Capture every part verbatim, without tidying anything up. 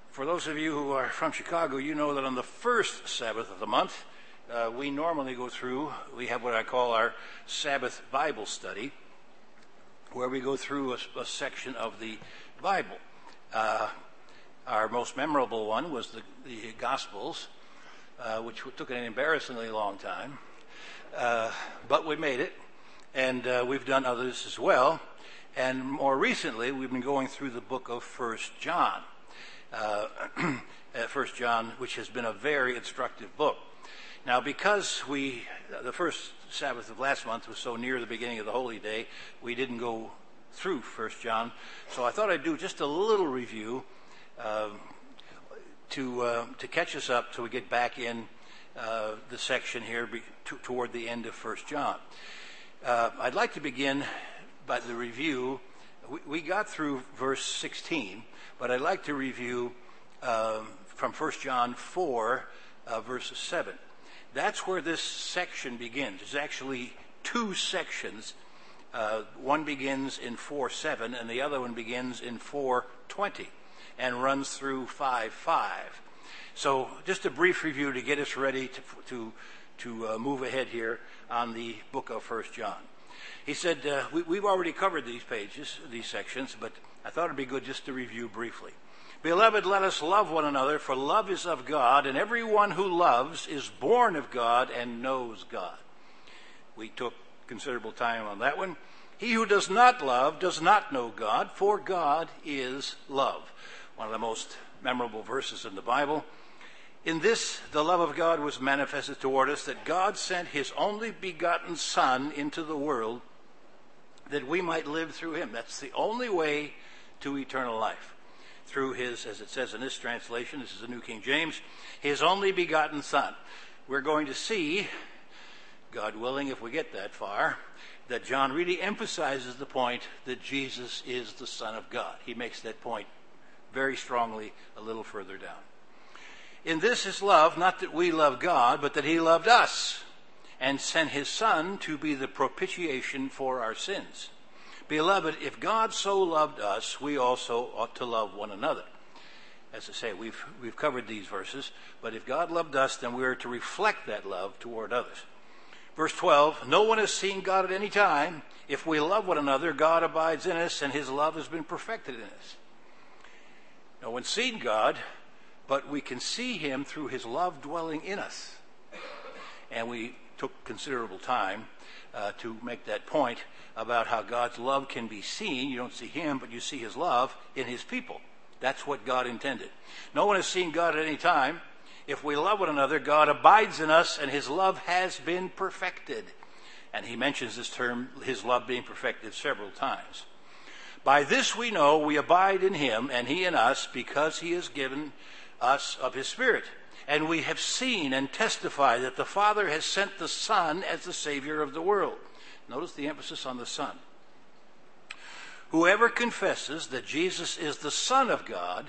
For those of you who are from Chicago, you know that on the first Sabbath of the month, uh, we normally go through, we have what I call our Sabbath Bible study, where we go through a, a section of the Bible. Uh, our most memorable one was the, the Gospels, uh, which took an embarrassingly long time, uh, but we made it, and uh, we've done others as well. And more recently, we've been going through the book of First John. Uh, First John, which has been a very instructive book. Now, because we, the first Sabbath of last month was so near the beginning of the Holy Day, we didn't go through First John. So I thought I'd do just a little review uh, to uh, to catch us up till we get back in uh, the section here be, to, toward the end of First John. Uh, I'd like to begin by the review. We, we got through verse sixteen, but I'd like to review uh, from First John four, uh, verse seven. That's where this section begins. There's actually two sections. Uh, one begins in four seven, and the other one begins in four twenty, and runs through five five. So just a brief review to get us ready to to, to uh, move ahead here on the book of First John. He said, uh, we, we've already covered these pages, these sections, but I thought it'd be good just to review briefly. Beloved, let us love one another, for love is of God, and everyone who loves is born of God and knows God. We took considerable time on that one. He who does not love does not know God, for God is love. One of the most memorable verses in the Bible. In this, the love of God was manifested toward us, that God sent his only begotten Son into the world, that we might live through him. That's the only way to eternal life. Through his, as it says in this translation, this is the New King James, his only begotten Son. We're going to see, God willing, if we get that far, that John really emphasizes the point that Jesus is the Son of God. He makes that point very strongly a little further down. In this is love, not that we love God, but that he loved us and sent his Son to be the propitiation for our sins. Beloved, if God so loved us, we also ought to love one another. As I say, we've we've covered these verses, but if God loved us, then we are to reflect that love toward others. Verse twelve, no one has seen God at any time. If we love one another, God abides in us, and his love has been perfected in us. No one's seen God, but we can see him through his love dwelling in us. And we took considerable time uh, to make that point about how God's love can be seen. You don't see him, but you see his love in his people. That's what God intended. No one has seen God at any time. If we love one another, God abides in us, and his love has been perfected. And he mentions this term, his love being perfected, several times. By this we know we abide in him, and he in us, because he has given us of his Spirit. And we have seen and testified that the Father has sent the Son as the Savior of the world. Notice the emphasis on the Son. Whoever confesses that Jesus is the Son of God,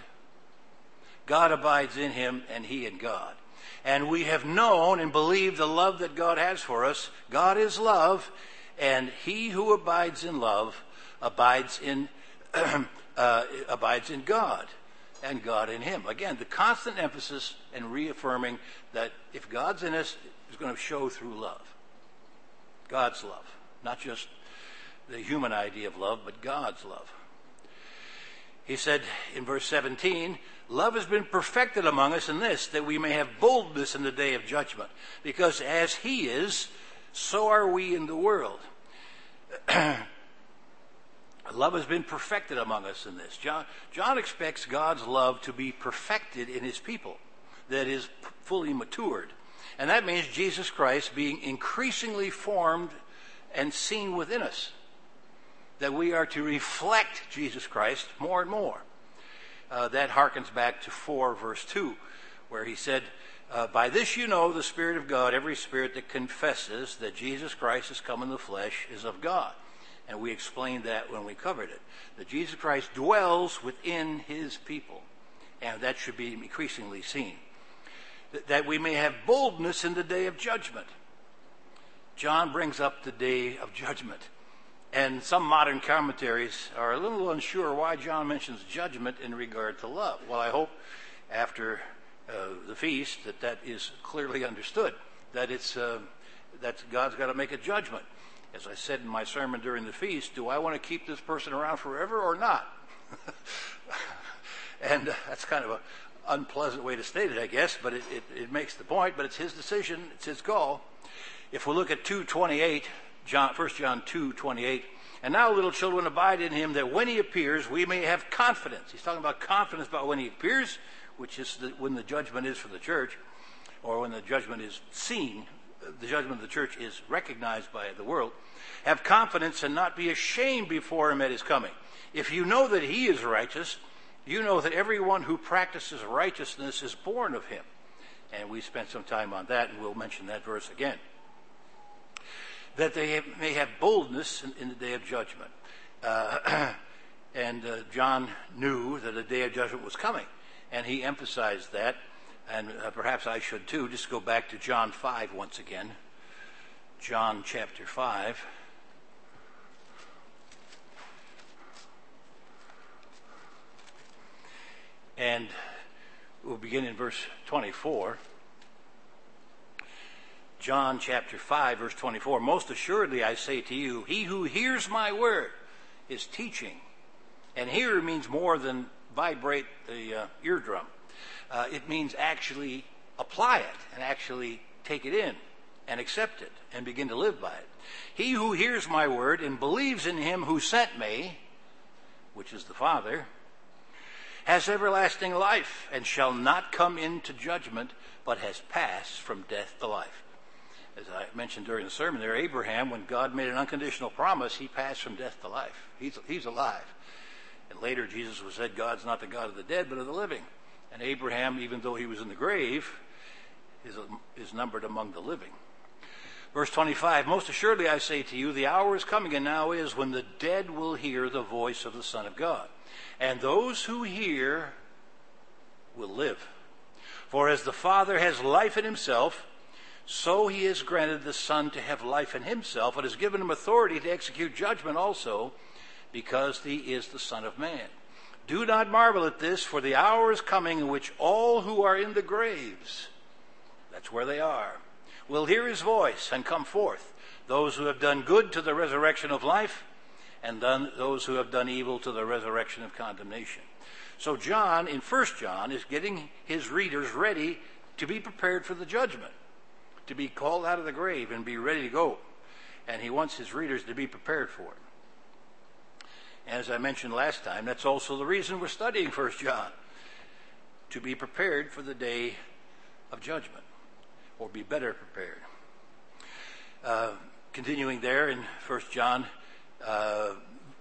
God abides in him and he in God. And we have known and believed the love that God has for us. God is love, and he who abides in love abides in uh, abides in God, and God in him. Again, the constant emphasis and reaffirming that if God's in us, it's going to show through love. God's love. Not just the human idea of love, but God's love. He said in verse seventeen, love has been perfected among us in this, that we may have boldness in the day of judgment. Because as he is, so are we in the world. Love has been perfected among us in this. John, John expects God's love to be perfected in his people, that is, fully matured. And that means Jesus Christ being increasingly formed and seen within us, that we are to reflect Jesus Christ more and more. Uh, that harkens back to four, verse two, where he said, uh, by this you know the Spirit of God, every spirit that confesses that Jesus Christ has come in the flesh is of God. And we explained that when we covered it, that Jesus Christ dwells within his people, and that should be increasingly seen. That we may have boldness in the day of judgment. John brings up the day of judgment. And some modern commentaries are a little unsure why John mentions judgment in regard to love. Well, I hope after uh, the feast, that that is clearly understood, that it's uh, that God's got to make a judgment. As I said in my sermon during the feast, do I want to keep this person around forever or not? And uh, that's kind of an unpleasant way to state it, I guess, but it, it, it makes the point, but it's his decision, it's his call. If we look at two twenty-eight, John, First John two twenty-eight, and now, little children, abide in him, that when he appears, we may have confidence. He's talking about confidence about when he appears, which is the, when the judgment is for the church, or when the judgment is seen, the judgment of the church is recognized by the world. Have confidence and not be ashamed before him at his coming. If you know that he is righteous, you know that everyone who practices righteousness is born of him. And we spent some time on that, and we'll mention that verse again. That they have, may have boldness in, in the day of judgment. Uh, and uh, John knew that a day of judgment was coming, and he emphasized that. And uh, perhaps I should too. Just go back to John five once again. John chapter five. And we'll begin in verse twenty-four. John chapter five, verse twenty-four. Most assuredly I say to you, he who hears my word is teaching. And hear means more than vibrate the uh, eardrum. Uh, it means actually apply it and actually take it in and accept it and begin to live by it. He who hears my word and believes in him who sent me, which is the Father, has everlasting life and shall not come into judgment, but has passed from death to life. As I mentioned during the sermon there, Abraham, when God made an unconditional promise, he passed from death to life. He's, he's alive. And later Jesus was said, God's not the God of the dead, but of the living. And Abraham, even though he was in the grave, is, is numbered among the living. Verse twenty-five, most assuredly I say to you, the hour is coming, and now is, when the dead will hear the voice of the Son of God. And those who hear will live. For as the Father has life in himself, so he has granted the Son to have life in himself, and has given him authority to execute judgment also, because he is the Son of Man. Do not marvel at this, for the hour is coming in which all who are in the graves, that's where they are, will hear his voice and come forth. Those who have done good to the resurrection of life, and done, those who have done evil to the resurrection of condemnation. So John, in First John, is getting his readers ready to be prepared for the judgment, to be called out of the grave and be ready to go. And he wants his readers to be prepared for it. As I mentioned last time, that's also the reason we're studying First John, to be prepared for the day of judgment, or be better prepared. Uh, continuing there in First John uh,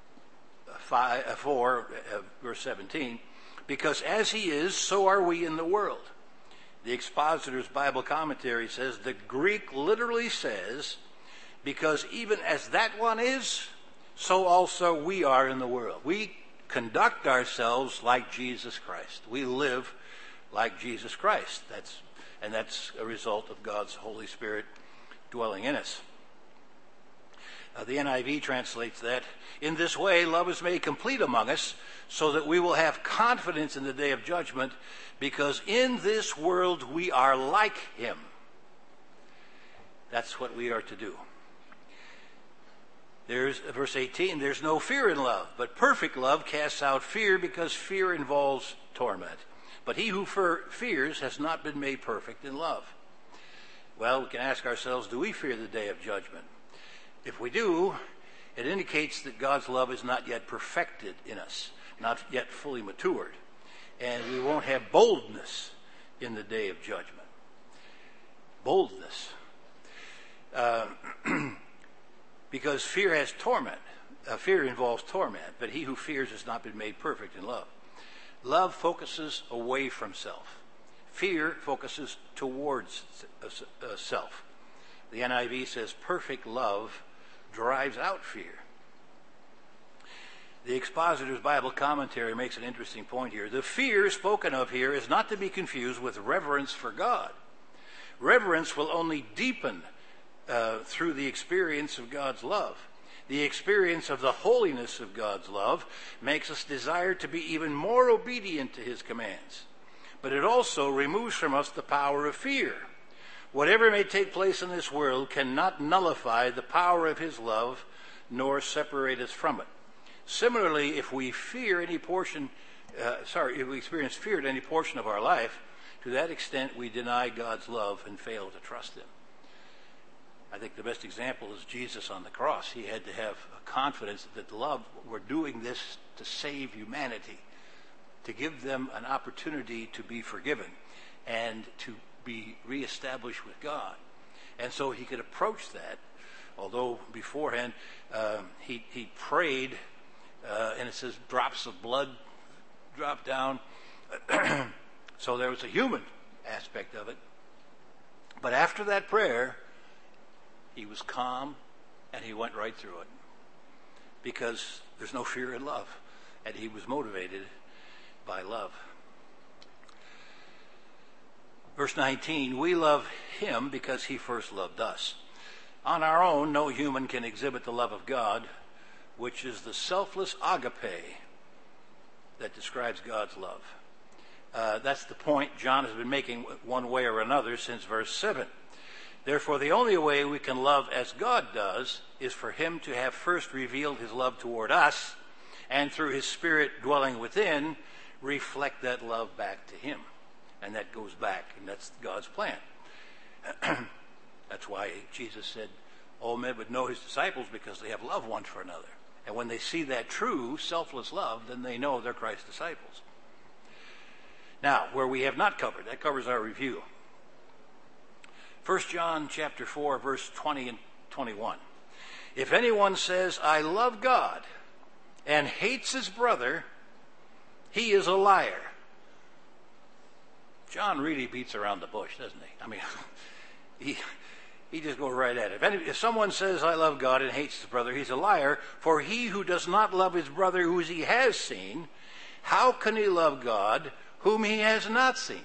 five, uh, four, uh, verse seventeen, because as he is, so are we in the world. The Expositor's Bible Commentary says the Greek literally says, because even as that one is, so also we are in the world. We conduct ourselves like Jesus Christ. We live like Jesus Christ. That's, and that's a result of God's Holy Spirit dwelling in us. Uh, the N I V translates that, in this way love is made complete among us, so that we will have confidence in the day of judgment, because in this world we are like him. That's what we are to do. There's verse eighteen, there's no fear in love, but perfect love casts out fear, because fear involves torment. But he who fears has not been made perfect in love. Well, we can ask ourselves, do we fear the day of judgment? If we do, it indicates that God's love is not yet perfected in us, not yet fully matured. And we won't have boldness in the day of judgment. Boldness. Uh, because fear has torment. Uh, fear involves torment, but he who fears has not been made perfect in love. Love focuses away from self. Fear focuses towards uh, self. The N I V says perfect love drives out fear. The Expositor's Bible Commentary makes an interesting point here. The fear spoken of here is not to be confused with reverence for God. Reverence will only deepen uh, through the experience of God's love. The experience of the holiness of God's love makes us desire to be even more obedient to his commands. but it also removes from us the power of fear. Whatever may take place in this world cannot nullify the power of his love, nor separate us from it. Similarly, if we fear any portion, uh, sorry, if we experience fear in any portion of our life, to that extent we deny God's love and fail to trust him. I think the best example is Jesus on the cross. He had to have a confidence that love, we're doing this to save humanity, to give them an opportunity to be forgiven and to be reestablished with God. And so he could approach that, although beforehand um, he, he prayed, uh, and it says drops of blood dropped down. So there was a human aspect of it. But after that prayer, he was calm and he went right through it, because there's no fear in love, and he was motivated by love. Verse nineteen, we love him because he first loved us. On our own, no human can exhibit the love of God, which is the selfless agape that describes God's love. Uh, that's the point John has been making one way or another since verse seven. Therefore, the only way we can love as God does is for him to have first revealed his love toward us, and through his Spirit dwelling within, reflect that love back to him. And that goes back, and that's God's plan. That's why Jesus said, all men would know his disciples because they have love one for another. And when they see that true, selfless love, then they know they're Christ's disciples. Now, where we have not covered, that covers our review. First John chapter four, verse twenty and twenty-one. If anyone says, I love God, and hates his brother, he is a liar. John really beats around the bush, doesn't he? I mean, he he just goes right at it. If, any, if someone says, I love God, and hates his brother, he's a liar. For he who does not love his brother whom he has seen, how can he love God whom he has not seen?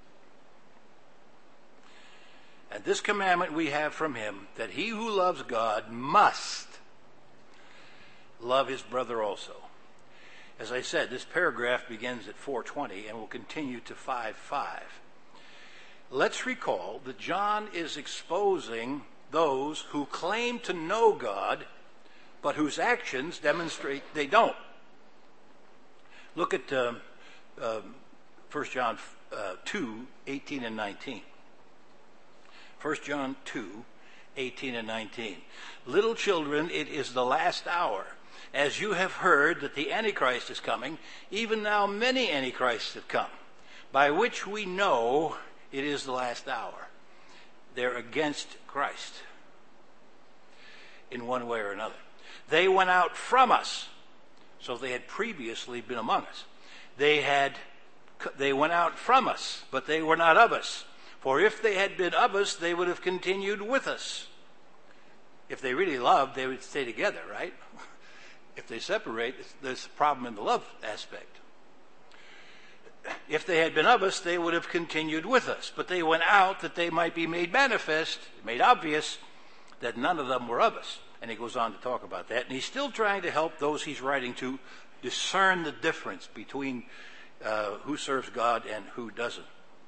And this commandment we have from him, that he who loves God must love his brother also. As I said, this paragraph begins at four twenty and will continue to five five. Let's recall that John is exposing those who claim to know God, but whose actions demonstrate they don't. Look at um, uh, First John uh, two, eighteen and nineteen. First John two, eighteen and nineteen. Little children, it is the last hour. As you have heard that the Antichrist is coming, even now many Antichrists have come, by which we know it is the last hour. They're against Christ in one way or another. They went out from us, so they had previously been among us. They had, they went out from us, but they were not of us. For if they had been of us, they would have continued with us. If they really loved, they would stay together, right? If they separate, there's a problem in the love aspect. If they had been of us, they would have continued with us. But they went out that they might be made manifest, made obvious, that none of them were of us. And he goes on to talk about that. And he's still trying to help those he's writing to discern the difference between uh, who serves God and who doesn't.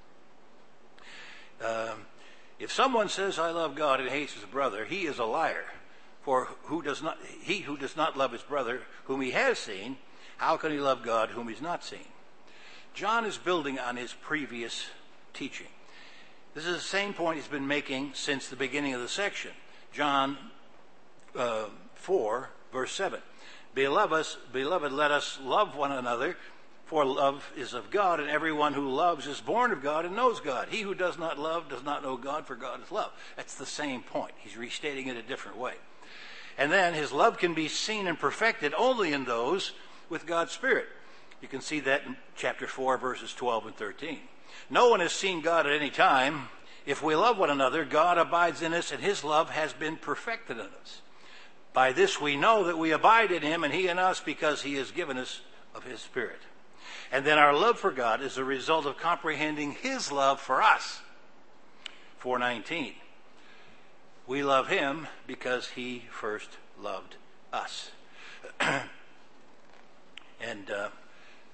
Um, if someone says, I love God, and hates his brother, he is a liar. For who does not, he who does not love his brother, whom he has seen, how can he love God, whom he's not seen? John is building on his previous teaching. This is the same point he's been making since the beginning of the section. John uh, four, verse seven. Beloved, beloved, let us love one another, for love is of God, and everyone who loves is born of God and knows God. He who does not love does not know God, for God is love. That's the same point. He's restating it a different way. And then his love can be seen and perfected only in those with God's Spirit. You can see that in chapter four, verses twelve and thirteen. No one has seen God at any time. If we love one another, God abides in us, and his love has been perfected in us. By this we know that we abide in him, and he in us, because he has given us of his Spirit. And then our love for God is a result of comprehending his love for us. four nineteen. We love him because he first loved us. and uh,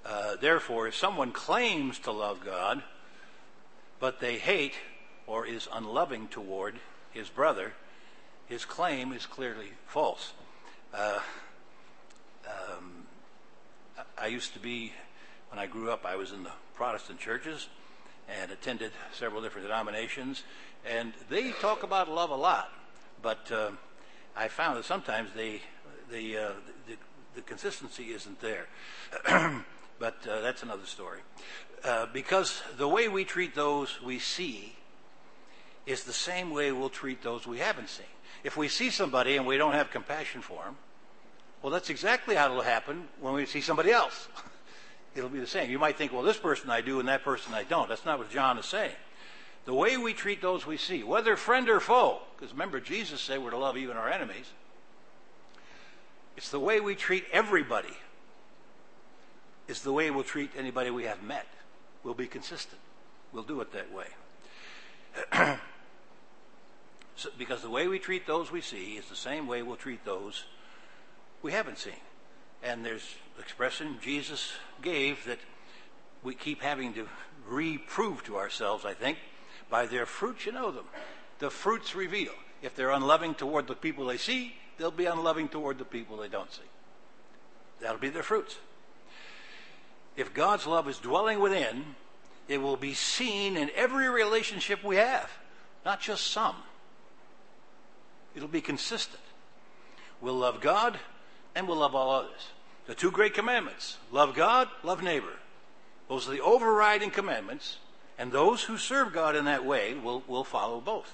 Uh, therefore, if someone claims to love God, but they hate or is unloving toward his brother, his claim is clearly false. Uh, um, I used to be, when I grew up, I was in the Protestant churches and attended several different denominations, and they talk about love a lot, but uh, I found that sometimes they, the, uh, the, the consistency isn't there. But uh, that's another story. Uh, because the way we treat those we see is the same way we'll treat those we haven't seen. If we see somebody and we don't have compassion for them, well, that's exactly how it'll happen when we see somebody else. It'll be the same. You might think, well, this person I do and that person I don't. That's not what John is saying. The way we treat those we see, whether friend or foe, because remember, Jesus said we're to love even our enemies. It's the way we treat everybody. Is the way we'll treat anybody we have met. We'll be consistent. We'll do it that way. So, because the way we treat those we see is the same way we'll treat those we haven't seen. And there's expression Jesus gave that we keep having to reprove to ourselves, I think. By their fruits you know them. The fruits reveal. If they're unloving toward the people they see, they'll be unloving toward the people they don't see. That'll be their fruits. If God's love is dwelling within, it will be seen in every relationship we have, not just some. It'll be consistent. We'll love God and we'll love all others. The two great commandments, love God, love neighbor. Those are the overriding commandments, and those who serve God in that way will, will follow both.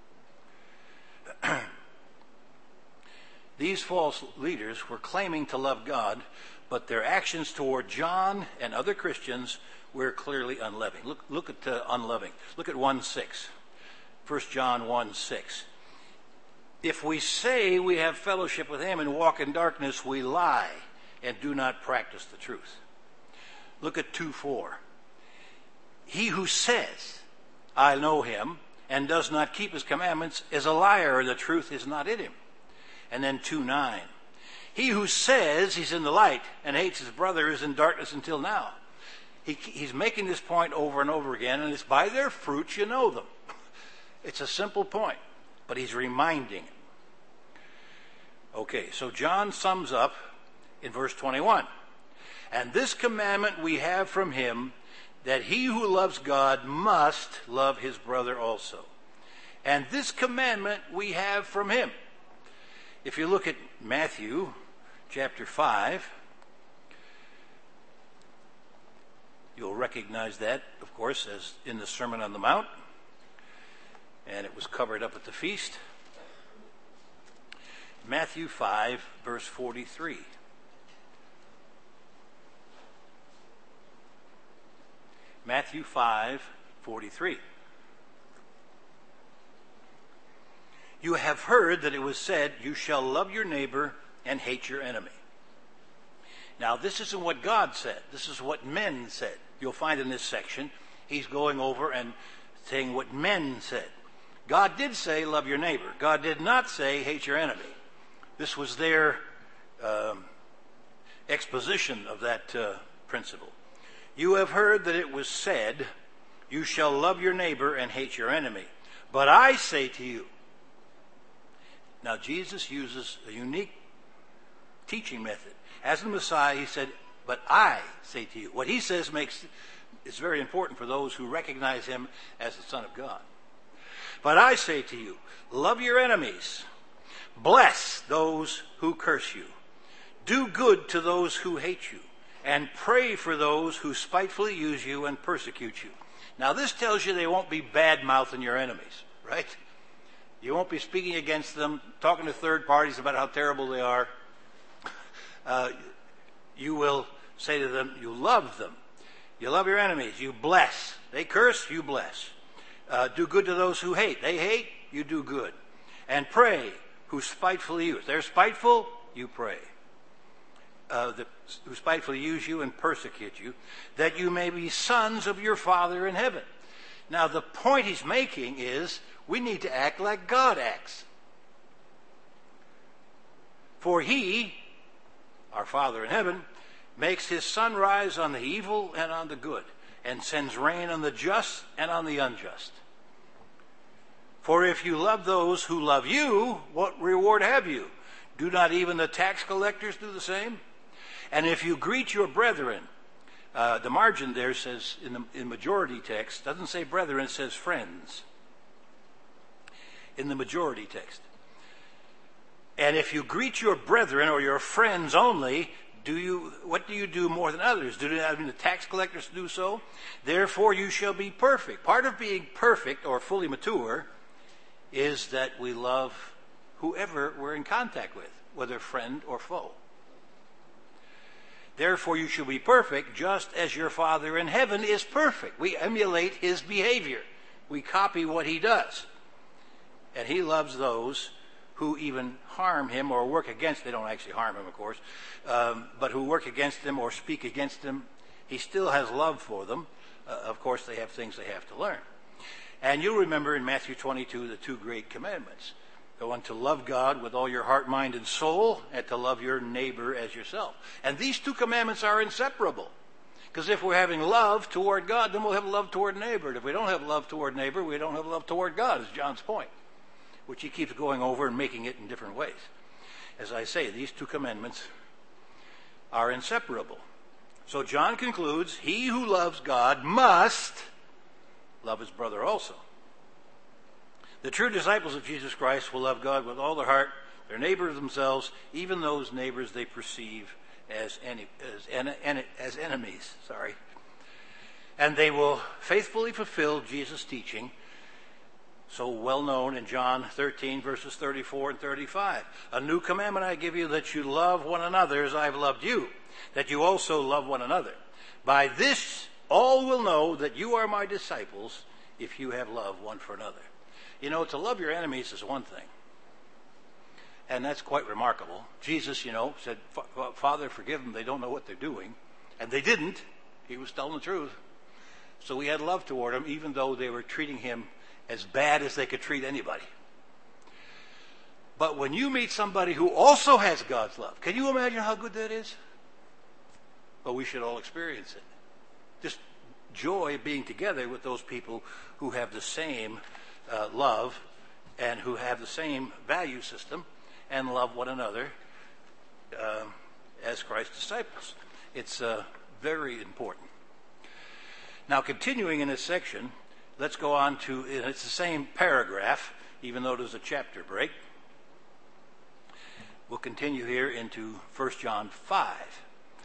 These false leaders were claiming to love God, but their actions toward John and other Christians were clearly unloving. Look, look at uh, unloving. Look at one six. First John one six. If we say we have fellowship with him and walk in darkness, we lie and do not practice the truth. Look at two four. He who says, I know him, and does not keep his commandments is a liar, and the truth is not in him. And then two nine. He who says he's in the light and hates his brother is in darkness until now. He, he's making this point over and over again, and it's by their fruits you know them. It's a simple point, but he's reminding. Okay, so John sums up in verse twenty-one. And this commandment we have from him, that he who loves God must love his brother also. And this commandment we have from him. If you look at Matthew chapter five, you'll recognize that, of course, as in the Sermon on the Mount. And it was covered up at the feast. Matthew five, verse forty-three. Matthew five, forty-three. You have heard that it was said, you shall love your neighbor and hate your enemy. Now, this isn't what God said. This is what men said. You'll find in this section, he's going over and saying what men said. God did say, love your neighbor. God did not say, hate your enemy. This was their um, exposition of that uh, principle. You have heard that it was said, you shall love your neighbor and hate your enemy. But I say to you. Now, Jesus uses a unique teaching method. As the Messiah, he said, but I say to you. What he says makes is very important for those who recognize him as the Son of God. But I say to you, love your enemies. Bless those who curse you. Do good to those who hate you. And pray for those who spitefully use you and persecute you. Now, this tells you they won't be bad-mouthing your enemies, right? You won't be speaking against them, talking to third parties about how terrible they are. Uh, you will say to them, you love them. You love your enemies. You bless. They curse, you bless. Uh, do good to those who hate. They hate, you do good. And pray, who spitefully use. They're spiteful, you pray. Uh, the, who spitefully use you and persecute you, that you may be sons of your Father in heaven. Now, the point he's making is we need to act like God acts. For he, our Father in heaven, makes his sun rise on the evil and on the good, and sends rain on the just and on the unjust. For if you love those who love you, what reward have you? Do not even the tax collectors do the same? And if you greet your brethren, uh, the margin there says, in the in majority text, doesn't say brethren, it says friends. In the majority text. And if you greet your brethren or your friends only, do you what do you do more than others? Do not even the tax collectors do so? Therefore you shall be perfect. Part of being perfect or fully mature is that we love whoever we're in contact with, whether friend or foe. Therefore you shall be perfect, just as your Father in heaven is perfect. We emulate his behavior. We copy what he does. And he loves those who even harm him or work against, they don't actually harm him, of course, um, but who work against him or speak against him. He still has love for them. Uh, of course, they have things they have to learn. And you'll remember in Matthew twenty-two the two great commandments. The one to love God with all your heart, mind, and soul, and to love your neighbor as yourself. And these two commandments are inseparable. Because if we're having love toward God, then we'll have love toward neighbor. And if we don't have love toward neighbor, we don't have love toward God, is John's point, which he keeps going over and making it in different ways. As I say, these two commandments are inseparable. So John concludes, he who loves God must love his brother also. The true disciples of Jesus Christ will love God with all their heart, their neighbors themselves, even those neighbors they perceive as, any, as, en, as enemies. Sorry. And they will faithfully fulfill Jesus' teaching, so well known in John thirteen, verses thirty-four and thirty-five. A new commandment I give you, that you love one another as I have loved you, that you also love one another. By this all will know that you are my disciples, if you have love one for another. You know, to love your enemies is one thing. And that's quite remarkable. Jesus, you know, said, Father, forgive them. They don't know what they're doing. And they didn't. He was telling the truth. So he had love toward them, even though they were treating him as bad as they could treat anybody. But when you meet somebody who also has God's love, can you imagine how good that is? Well, we should all experience it. Just joy being together with those people who have the same uh, love and who have the same value system and love one another uh, as Christ's disciples. It's uh, very important. Now, continuing in this section, let's go on to, it's the same paragraph, even though there's a chapter break. We'll continue here into First John five.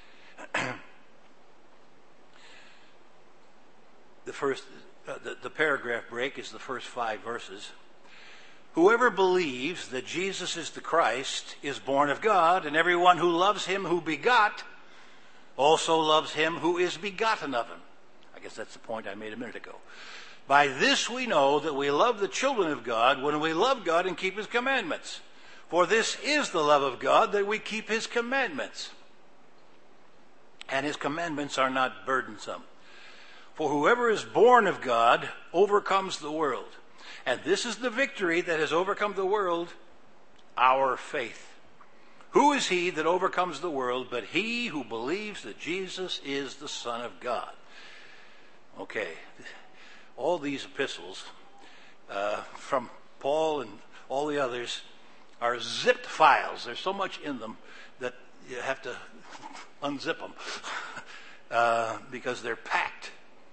the first, uh, the, the paragraph break is the first five verses. Whoever believes that Jesus is the Christ is born of God, and everyone who loves him who begot also loves him who is begotten of him. I guess that's the point I made a minute ago. By this we know that we love the children of God, when we love God and keep his commandments. For this is the love of God, that we keep his commandments. And his commandments are not burdensome. For whoever is born of God overcomes the world. And this is the victory that has overcome the world, our faith. Who is he that overcomes the world but he who believes that Jesus is the Son of God? Okay, all these epistles uh, from Paul and all the others are zipped files. There's so much in them that you have to unzip them uh, because they're packed.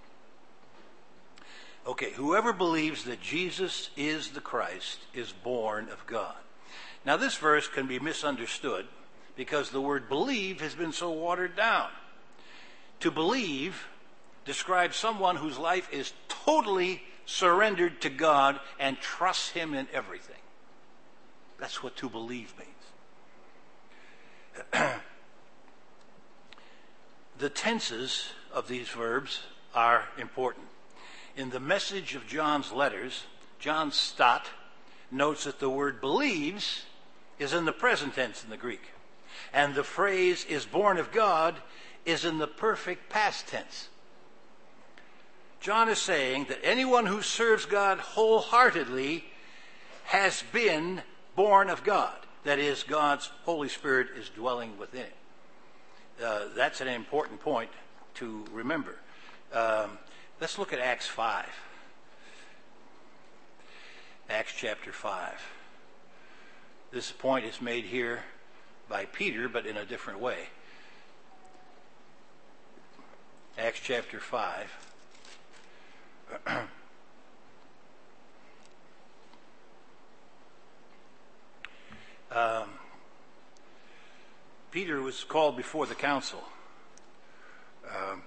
Okay, whoever believes that Jesus is the Christ is born of God. Now this verse can be misunderstood because the word believe has been so watered down. To believe describes someone whose life is totally surrendered to God and trusts him in everything. That's what to believe means. The tenses of these verbs are important. In the message of John's letters, John Stott notes that the word believes is in the present tense in the Greek. And the phrase is born of God is in the perfect past tense. John is saying that anyone who serves God wholeheartedly has been born of God. That is, God's Holy Spirit is dwelling within it. Uh, that's an important point to remember. Um, let's look at Acts five. Acts chapter five. This point is made here by Peter, but in a different way. Acts chapter five. um, Peter was called before the council. Um,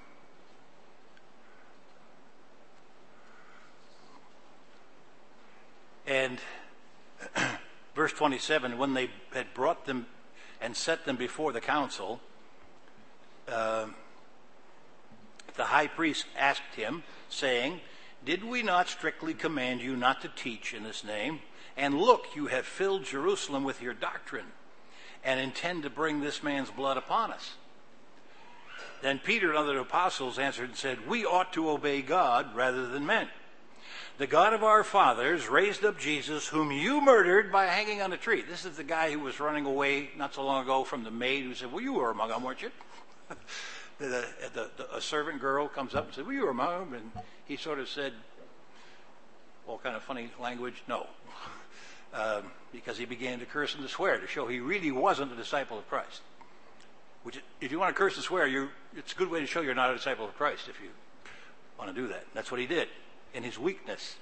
and verse twenty-seven, when they had brought them and set them before the council, uh, the high priest asked him, saying, "Did we not strictly command you not to teach in this name? And look, you have filled Jerusalem with your doctrine, and intend to bring this man's blood upon us." Then Peter and other apostles answered and said, "We ought to obey God rather than men. The God of our fathers raised up Jesus, whom you murdered by hanging on a tree." This is the guy who was running away not so long ago from the maid who said, "Well, you were among them, weren't you?" the, the, the, a servant girl comes up and said, "Well, you were among them." And he sort of said, all kind of funny language, "No." Um, because he began to curse and to swear to show he really wasn't a disciple of Christ. Which, if you want to curse and swear, you're, it's a good way to show you're not a disciple of Christ if you want to do that. That's what he did in his weakness.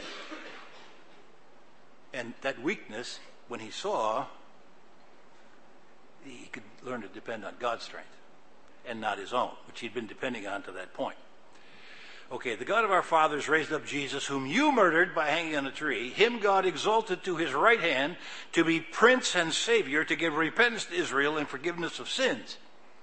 And that weakness, when he saw, he could learn to depend on God's strength and not his own, which he'd been depending on to that point. Okay, the God of our fathers raised up Jesus, whom you murdered by hanging on a tree. Him God exalted to his right hand to be Prince and Savior, to give repentance to Israel and forgiveness of sins.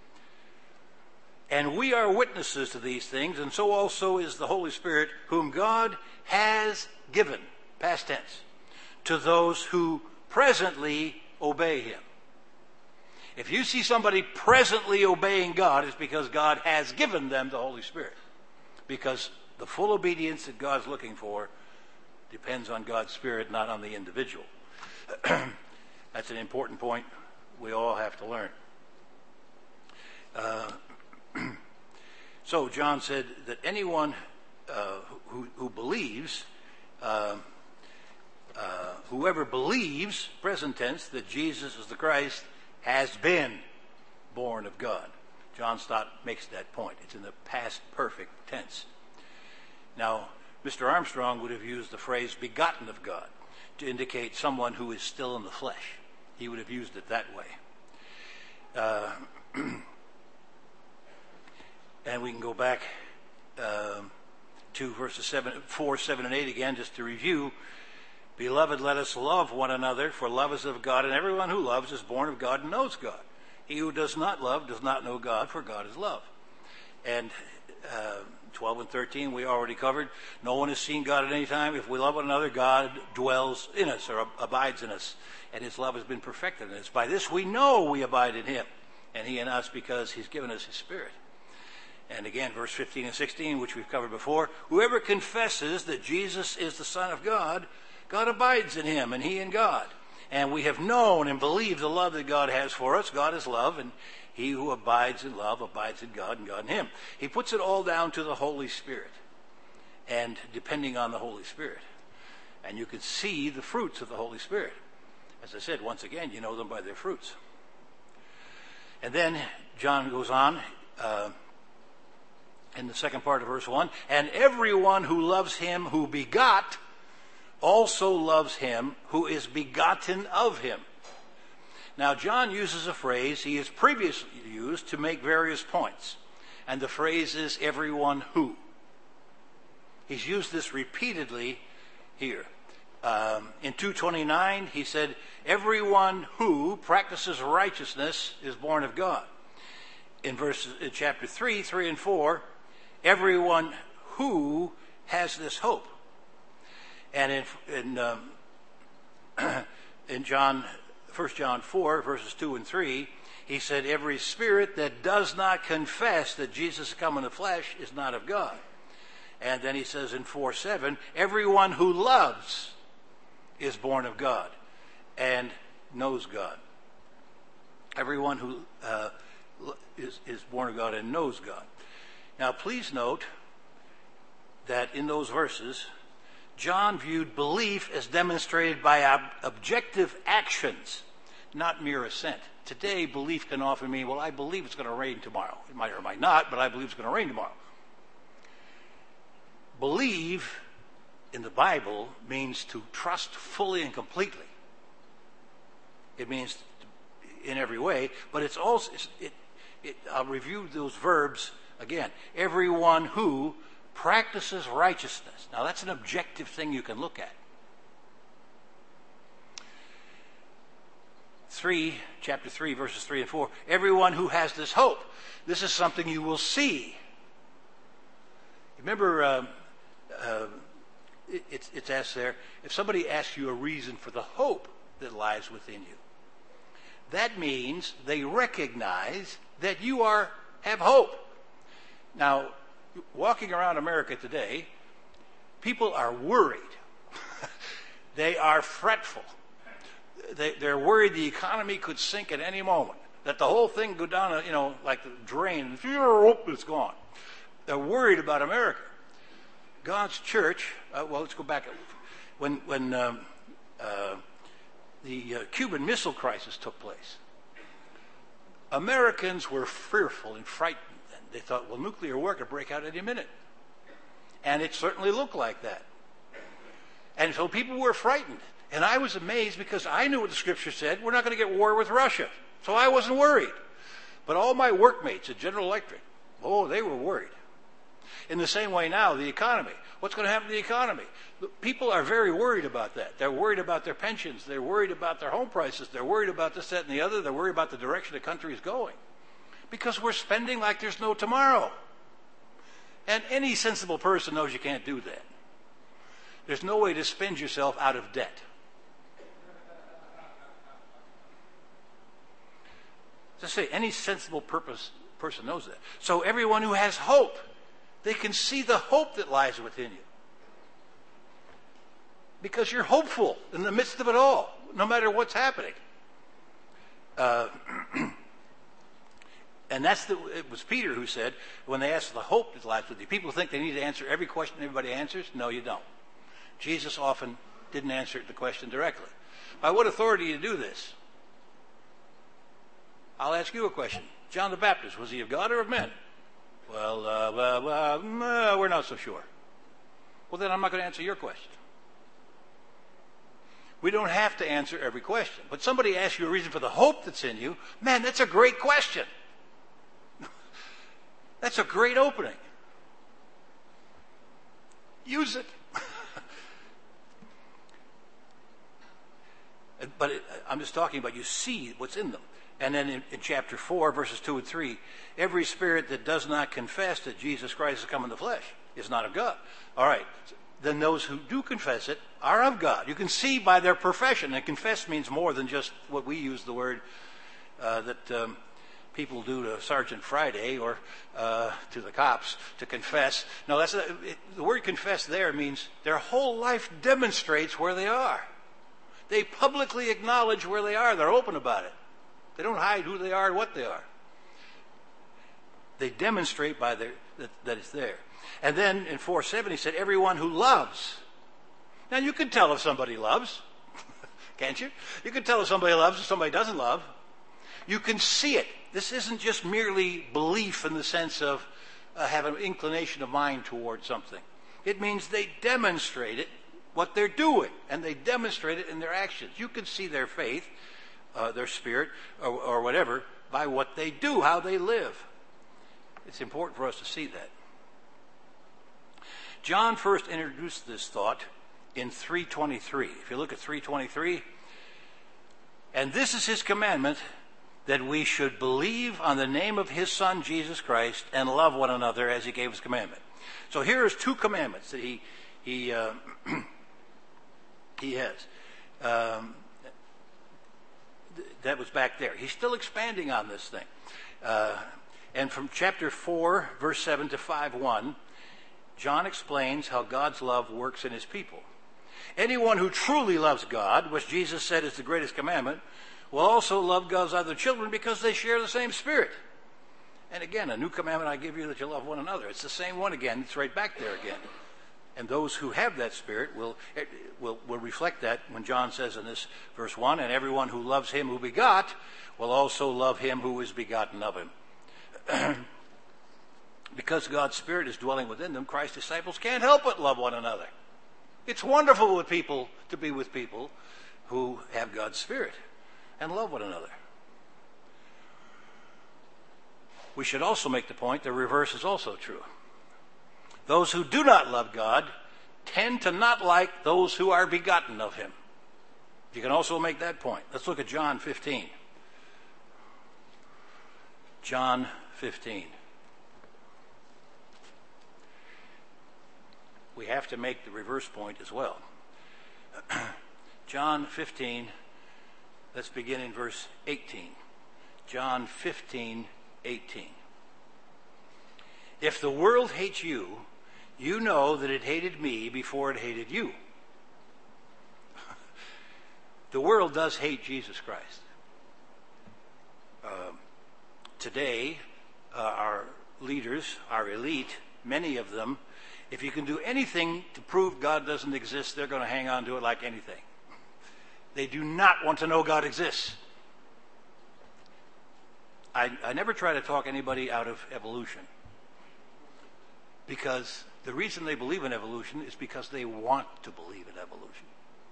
And we are witnesses to these things, and so also is the Holy Spirit, whom God has given, past tense, to those who presently obey him. If you see somebody presently obeying God, it's because God has given them the Holy Spirit. Because the full obedience that God's looking for depends on God's Spirit, not on the individual. That's an important point we all have to learn. Uh, so John said that anyone uh, who, who believes, uh, uh, whoever believes, present tense, that Jesus is the Christ, has been born of God. John Stott makes that point. It's in the past perfect tense. Now, Mister Armstrong would have used the phrase begotten of God to indicate someone who is still in the flesh. He would have used it that way. Uh, and we can go back uh, to verses seven, four, seven, and eight again, just to review. "Beloved, let us love one another, for love is of God, and everyone who loves is born of God and knows God. He who does not love does not know God, for God is love." And uh, twelve and thirteen we already covered. "No one has seen God at any time. If we love one another, God dwells in us, or abides in us, and his love has been perfected in us. By this we know we abide in him, and he in us, because he's given us his Spirit." And again, verse fifteen and sixteen, which we've covered before. "Whoever confesses that Jesus is the Son of God, God abides in him, and he in God. And we have known and believed the love that God has for us. God is love, and he who abides in love abides in God, and God in him." He puts it all down to the Holy Spirit and depending on the Holy Spirit. And you can see the fruits of the Holy Spirit. As I said, once again, you know them by their fruits. And then John goes on uh, in the second part of verse one, "And everyone who loves him who begot also loves him who is begotten of him." Now, John uses a phrase he has previously used to make various points. And the phrase is "everyone who." He's used this repeatedly here. Um, in two twenty-nine, he said, "Everyone who practices righteousness is born of God." In verses, in chapter three, three and four, "Everyone who has this hope." And in in, um, in John, First John four, verses two and three, he said, "Every spirit that does not confess that Jesus has come in the flesh is not of God." And then he says in four seven, "Everyone who loves is born of God and knows God." Everyone who uh, is, is born of God and knows God. Now, please note that in those verses, John viewed belief as demonstrated by ob- objective actions, not mere assent. Today, belief can often mean, well, I believe it's going to rain tomorrow. It might or might not, but I believe it's going to rain tomorrow. Believe in the Bible means to trust fully and completely. It means in every way, but it's also, it, it, I'll review those verbs again. Everyone who practices righteousness. Now that's an objective thing you can look at. Three, chapter three, verses three and four. Everyone who has this hope. This is something you will see. Remember, uh, uh, it, it's, it's asked there, if somebody asks you a reason for the hope that lies within you, that means they recognize that you are have hope. Now, walking around America today, people are worried. They are fretful. They, they're worried the economy could sink at any moment, that the whole thing go down, you know, like the drain, it's gone. They're worried about America. God's church, uh, well, let's go back. When, when um, uh, the uh, Cuban Missile Crisis took place, Americans were fearful and frightened. They thought, well, nuclear war could break out any minute. And it certainly looked like that. And so people were frightened. And I was amazed because I knew what the scripture said. We're not going to get war with Russia. So I wasn't worried. But all my workmates at General Electric, oh, they were worried. In the same way now, the economy. What's going to happen to the economy? People are very worried about that. They're worried about their pensions. They're worried about their home prices. They're worried about this, that, and the other. They're worried about the direction the country is going. Because we're spending like there's no tomorrow. And any sensible person knows you can't do that. There's no way to spend yourself out of debt. Just say, any sensible purpose, person knows that. So everyone who has hope, they can see the hope that lies within you. Because you're hopeful in the midst of it all, no matter what's happening. Uh, and that's the, it was Peter who said, when they asked the hope that lies with you, people think they need to answer every question everybody answers. No, you don't. Jesus often didn't answer the question directly. By what authority do you do this? I'll ask you a question. John the Baptist, was he of God or of men? Well, uh, well, uh, we're not so sure. Well, then I'm not going to answer your question. We don't have to answer every question. But somebody asks you a reason for the hope that's in you. Man, that's a great question. That's a great opening. Use it. But it, I'm just talking about you see what's in them. And then in, in chapter four, verses two and three, every spirit that does not confess that Jesus Christ has come in the flesh is not of God. All right. Then those who do confess it are of God. You can see by their profession. And confess means more than just what we use the word uh, that um, people do to Sergeant Friday or uh, to the cops to confess. No, that's a, it, the word confess there means their whole life demonstrates where they are. They publicly acknowledge where they are. They're open about it. They don't hide who they are and what they are. They demonstrate by their that, that it's there. And then in four seven he said, everyone who loves. Now you can tell if somebody loves, can't you? You can tell if somebody loves and somebody doesn't love. You can see it. This isn't just merely belief in the sense of uh, have an inclination of mind toward something. It means they demonstrate it, what they're doing, and they demonstrate it in their actions. You can see their faith, uh, their spirit, or, or whatever, by what they do, how they live. It's important for us to see that. John first introduced this thought in three twenty-three. If you look at three twenty-three, and this is his commandment, that we should believe on the name of his Son, Jesus Christ, and love one another as he gave us commandment. So here is two commandments that he he uh, he has. Um, th- that was back there. He's still expanding on this thing. Uh, and from chapter four, verse seven to five one, John explains how God's love works in his people. Anyone who truly loves God, which Jesus said is the greatest commandment, will also love God's other children because they share the same spirit. And again, a new commandment I give you, that you love one another. It's the same one again. It's right back there again. And those who have that spirit will, will, will reflect that when John says in this verse one, and everyone who loves him who begot will also love him who is begotten of him. Because God's Spirit is dwelling within them, Christ's disciples can't help but love one another. It's wonderful with people to be with people who have God's Spirit and love one another. We should also make the point the reverse is also true. Those who do not love God tend to not like those who are begotten of him. You can also make that point. Let's look at John fifteen. John fifteen. We have to make the reverse point as well. John fifteen, let's begin in verse eighteen. John fifteen, eighteen. If the world hates you, you know that it hated me before it hated you. The world does hate Jesus Christ. Uh, today, uh, our leaders, our elite, many of them, if you can do anything to prove God doesn't exist, they're going to hang on to it like anything. They do not want to know God exists. I, I never try to talk anybody out of evolution, because the reason they believe in evolution is because they want to believe in evolution.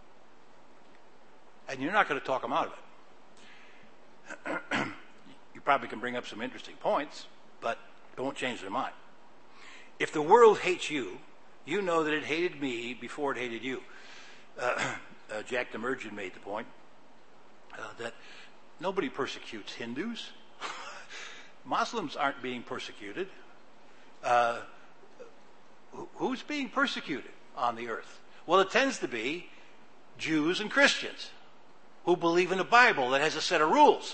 And you're not going to talk them out of it. You probably can bring up some interesting points, but it won't change their mind. If the world hates you, you know that it hated me before it hated you. Uh, uh, Jack Demergen made the point uh, that nobody persecutes Hindus. Muslims aren't being persecuted. Uh, who's being persecuted on the earth? Well, it tends to be Jews and Christians who believe in a Bible that has a set of rules.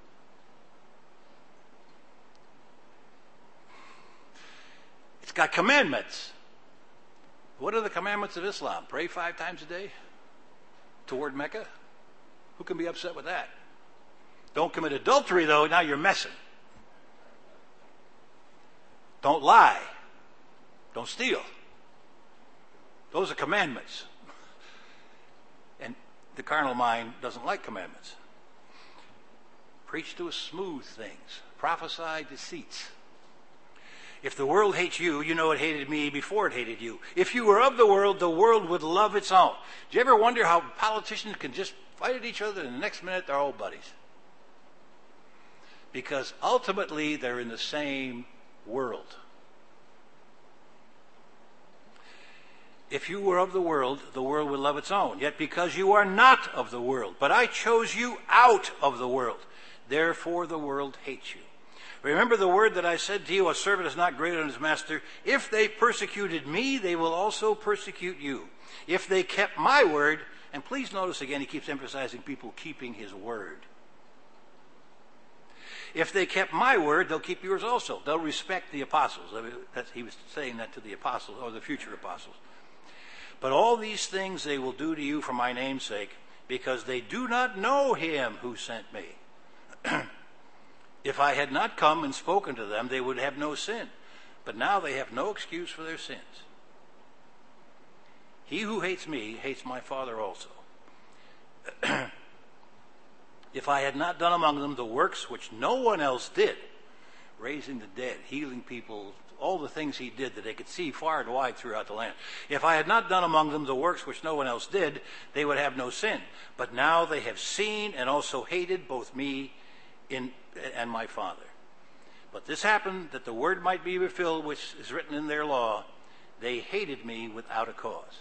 It's got commandments. What are the commandments of Islam? Pray five times a day toward Mecca? Who can be upset with that? Don't commit adultery, though. Now you're messing. Don't lie. Don't steal. Those are commandments. And the carnal mind doesn't like commandments. Preach to us smooth things. Prophesy deceits. If the world hates you, you know it hated me before it hated you. If you were of the world, the world would love its own. Do you ever wonder how politicians can just fight at each other and the next minute they're all buddies? Because ultimately they're in the same world. If you were of the world, the world would love its own. Yet because you are not of the world, but I chose you out of the world, therefore the world hates you. Remember the word that I said to you, a servant is not greater than his master. If they persecuted me, they will also persecute you. If they kept my word, and please notice again, he keeps emphasizing people keeping his word. If they kept my word, they'll keep yours also. They'll respect the apostles. I mean, that's, he was saying that to the apostles, or the future apostles. But all these things they will do to you for my name's sake, because they do not know him who sent me. If I had not come and spoken to them, they would have no sin. But now they have no excuse for their sins. He who hates me hates my Father also. If I had not done among them the works which no one else did, raising the dead, healing people, all the things he did that they could see far and wide throughout the land. If I had not done among them the works which no one else did, they would have no sin. But now they have seen and also hated both me in, and my Father. But this happened that the word might be fulfilled which is written in their law. They hated me without a cause.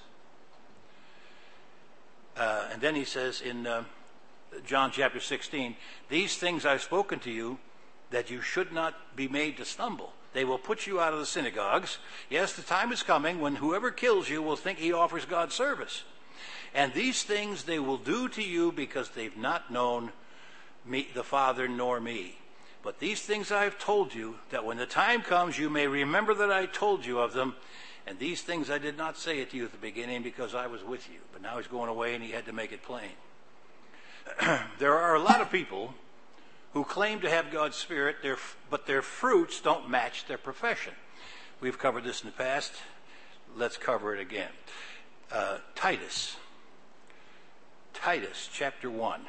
Uh, and then he says in uh, John chapter sixteen, these things I've spoken to you, that you should not be made to stumble. They will put you out of the synagogues. Yes, the time is coming when whoever kills you will think he offers God service. And these things they will do to you because they've not known me, the Father, nor me. But these things I have told you, that when the time comes you may remember that I told you of them. And these things I did not say it to you at the beginning because I was with you. But now he's going away and he had to make it plain. There are a lot of people who who claim to have God's Spirit, their, but their fruits don't match their profession. We've covered this in the past. Let's cover it again. Uh, Titus. Titus, chapter one.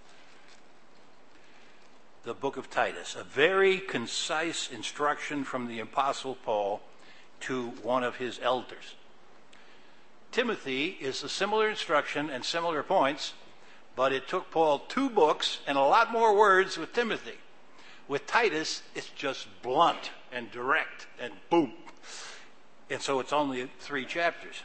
The book of Titus. A very concise instruction from the Apostle Paul to one of his elders. Timothy is a similar instruction and similar points, but it took Paul two books and a lot more words with Timothy. With Titus, it's just blunt and direct and boom. And so it's only three chapters.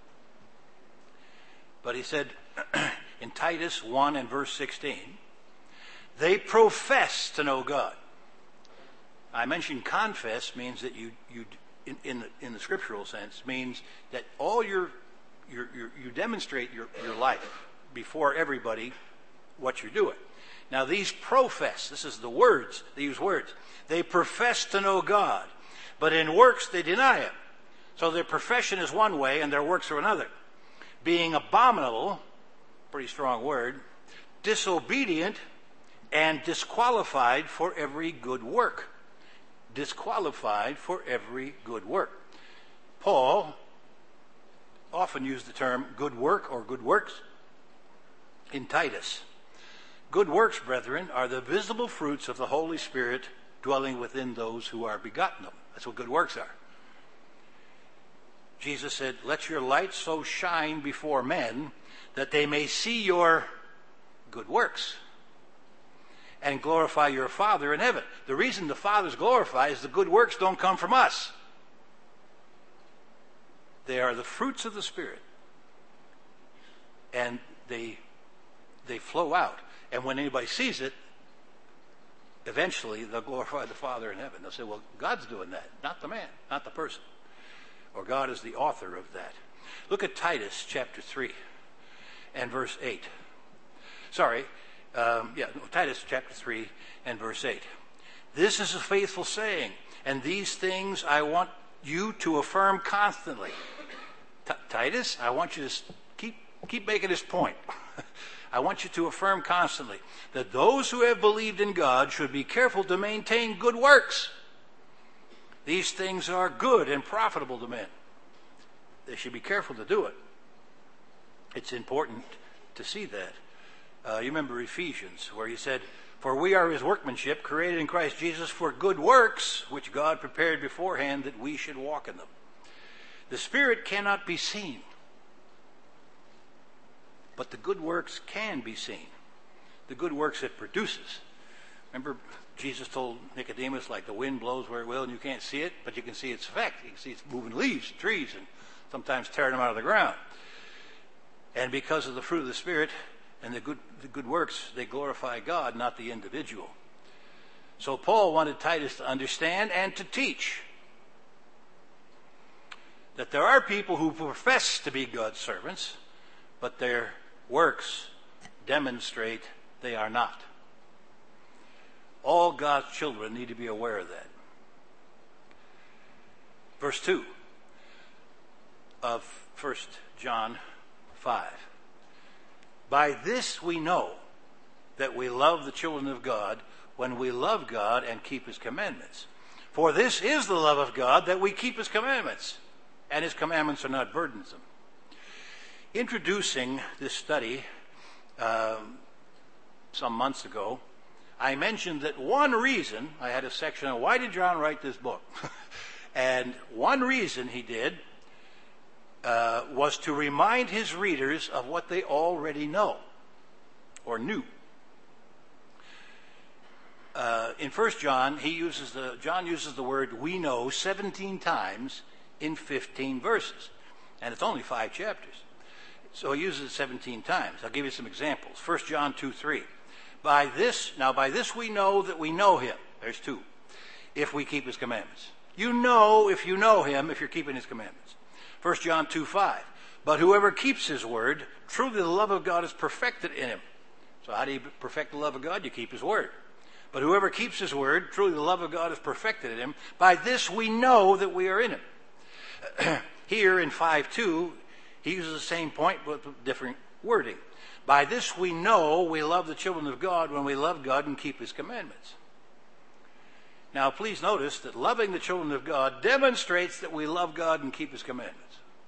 But he said in Titus one and verse sixteen, they profess to know God. I mentioned confess means that you, you in, in, the, in the scriptural sense, means that all your, your, your you demonstrate your, your life before everybody what you're doing. Now these profess, this is the words, they use words. They profess to know God, but in works they deny Him. So their profession is one way and their works are another. Being abominable, pretty strong word, disobedient, and disqualified for every good work. Disqualified for every good work. Paul often used the term good work or good works in Titus. Good works, brethren, are the visible fruits of the Holy Spirit dwelling within those who are begotten of them. That's what good works are. Jesus said, let your light so shine before men that they may see your good works and glorify your Father in heaven. The reason the Father's glorified is the good works don't come from us. They are the fruits of the Spirit. And they, they flow out. And when anybody sees it, eventually they'll glorify the Father in heaven. They'll say, well, God's doing that, not the man, not the person. Or God is the author of that. Look at Titus chapter three and verse eight. Sorry, um, yeah, Titus chapter three and verse eight. This is a faithful saying, and these things I want you to affirm constantly. T- Titus, I want you to keep keep making this point. I want you to affirm constantly that those who have believed in God should be careful to maintain good works. These things are good and profitable to men. They should be careful to do it. It's important to see that. Uh, you remember Ephesians, where he said, for we are his workmanship, created in Christ Jesus for good works, which God prepared beforehand that we should walk in them. The Spirit cannot be seen, but the good works can be seen. The good works it produces. Remember, Jesus told Nicodemus, like the wind blows where it will and you can't see it, but you can see its effect. You can see it's moving leaves, trees, and sometimes tearing them out of the ground. And because of the fruit of the Spirit and the good, the good works, they glorify God, not the individual. So Paul wanted Titus to understand and to teach that there are people who profess to be God's servants, but their works demonstrate they are not. All God's children need to be aware of that. Verse two of First John five. By this we know that we love the children of God, when we love God and keep his commandments. For this is the love of God, that we keep his commandments, and his commandments are not burdensome. Introducing this study um, some months ago, I mentioned that one reason, I had a section on why did John write this book? And one reason he did uh, was to remind his readers of what they already know or knew. Uh, in First John, he uses the John uses the word "we know" seventeen times in fifteen verses, and it's only five chapters, so he uses it seventeen times. I'll give you some examples. First John two three. By this, now by this we know that we know him. There's two. If we keep his commandments. You know if you know him, if you're keeping his commandments. First John two five. But whoever keeps his word, truly the love of God is perfected in him. So how do you perfect the love of God? You keep his word. But whoever keeps his word, truly the love of God is perfected in him. By this we know that we are in him. Here in five two, he uses the same point but with different wording. By this we know we love the children of God when we love God and keep his commandments. Now, please notice that loving the children of God demonstrates that we love God and keep his commandments.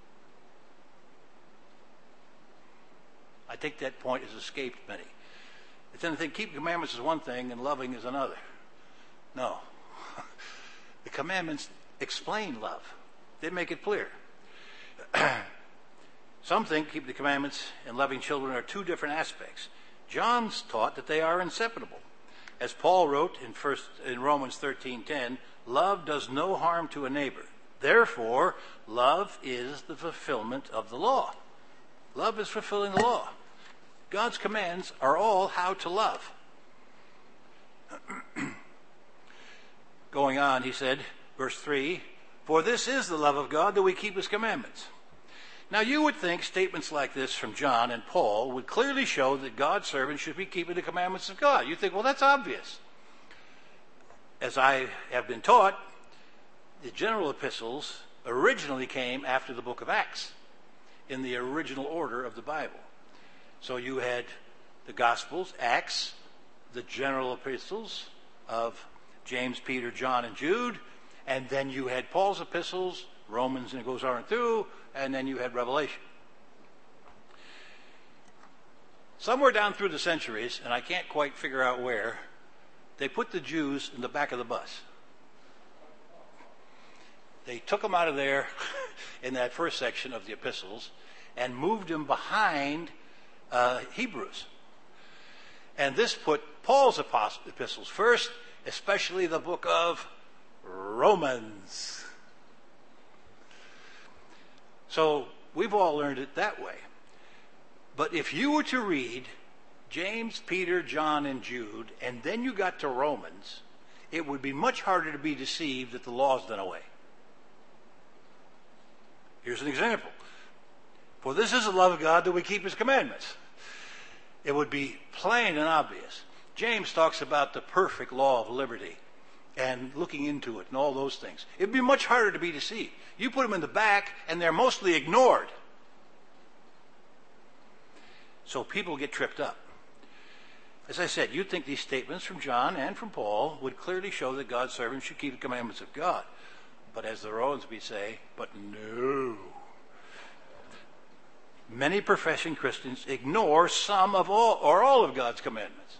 I think that point has escaped many. They tend to think keeping commandments is one thing and loving is another. No. The commandments explain love. They make it clear. Some think keeping the commandments and loving children are two different aspects. John's taught that they are inseparable. As Paul wrote in first in Romans thirteen ten, love does no harm to a neighbor. Therefore, love is the fulfillment of the law. Love is fulfilling the law. God's commands are all how to love. Going on, he said, verse three, for this is the love of God, that we keep his commandments. Now, you would think statements like this from John and Paul would clearly show that God's servants should be keeping the commandments of God. You think, well, that's obvious. As I have been taught, the general epistles originally came after the book of Acts, in the original order of the Bible. So you had the Gospels, Acts, the general epistles of James, Peter, John, and Jude, and then you had Paul's epistles, Romans, and it goes on through, and then you had Revelation. Somewhere down through the centuries, and I can't quite figure out where, they put the Jews in the back of the bus. They took them out of there in that first section of the epistles and moved them behind uh, Hebrews. And this put Paul's epistles first, especially the book of Romans. So we've all learned it that way. But if you were to read James, Peter, John, and Jude, and then you got to Romans, it would be much harder to be deceived that the law's done away. Here's an example. For this is the love of God, that we keep his commandments. It would be plain and obvious. James talks about the perfect law of liberty and looking into it and all those things. It would be much harder to be deceived. You put them in the back and they're mostly ignored. So people get tripped up. As I said, you'd think these statements from John and from Paul would clearly show that God's servants should keep the commandments of God. But as the Romans say, but no. Many professing Christians ignore some of all or all of God's commandments.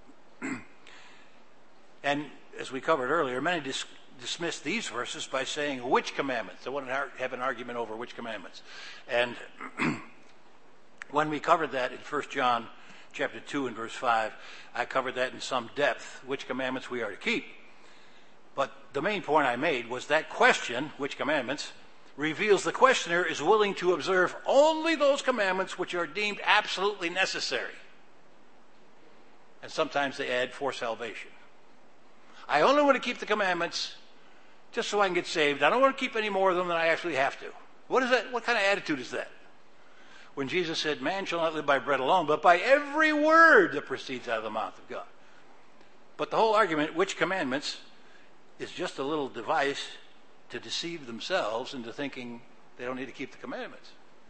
And as we covered earlier, many dis- dismiss these verses by saying which commandments. They want to have an argument over which commandments. And when we covered that in First John chapter two and verse five, I covered that in some depth, which commandments we are to keep. But the main point I made was that question, which commandments, reveals the questioner is willing to observe only those commandments which are deemed absolutely necessary. And sometimes they add for salvation. I only want to keep the commandments just so I can get saved. I don't want to keep any more of them than I actually have to. What is that? What kind of attitude is that? When Jesus said, man shall not live by bread alone, but by every word that proceeds out of the mouth of God. But the whole argument, which commandments, is just a little device to deceive themselves into thinking they don't need to keep the commandments.